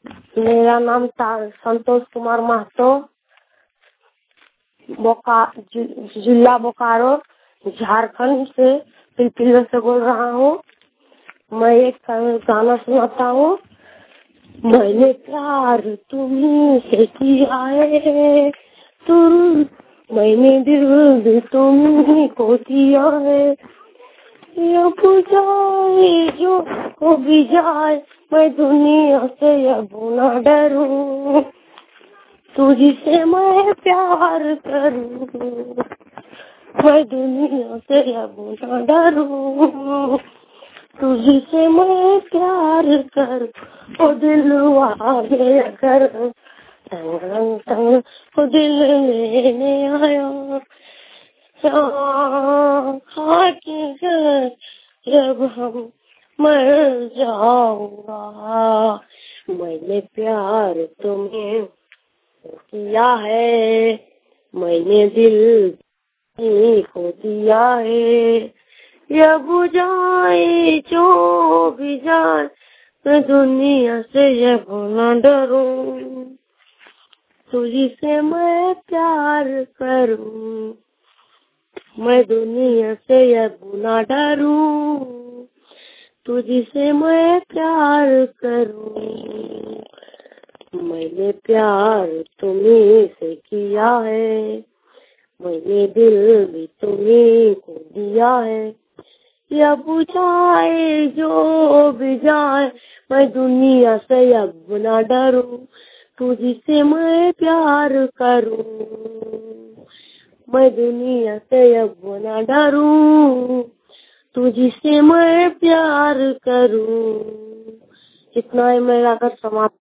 मेरा नाम संतोष कुमार महतो, जिला बोकारो, झारखंड से पिलपिल से बोल रहा हूँ। मैं एक गाना सुनाता हूँ। मैंने प्यार तुम्हीं से किया है, मैंने दिल भी तुम्हीं को दिया है। अब जाए जो हो भी जाए, मैं दुनिया से अब ना डरूं, तुझसे मैं प्यार करूं, मैं दुनिया से अब ना डरूं, तुझसे मैं प्यार करूं। ओ दिलवा मेरा कर तंग तंग, ओ दिल लेने आया जब हम मर जाऊंगा। मैंने प्यार तुम्हें किया है, मैंने दिल को दिया है। ये बुझाए जो भी जाए, मैं दुनिया से जब ना डरूं, तुझसे मैं प्यार करूं, मैं दुनिया से अब ना डरूं, तुझसे मैं प्यार करूं। मैंने प्यार तुम्हीं से किया है, मैंने दिल भी तुम्हीं को दिया है। या बुझाए जो भी जाए, मैं दुनिया से अब ना डरूं, तुझसे मैं प्यार करूं, मैं दुनिया से अब ना डरूं, तुझसे मैं प्यार करूं। इतना ही मेरा कर समाप्त।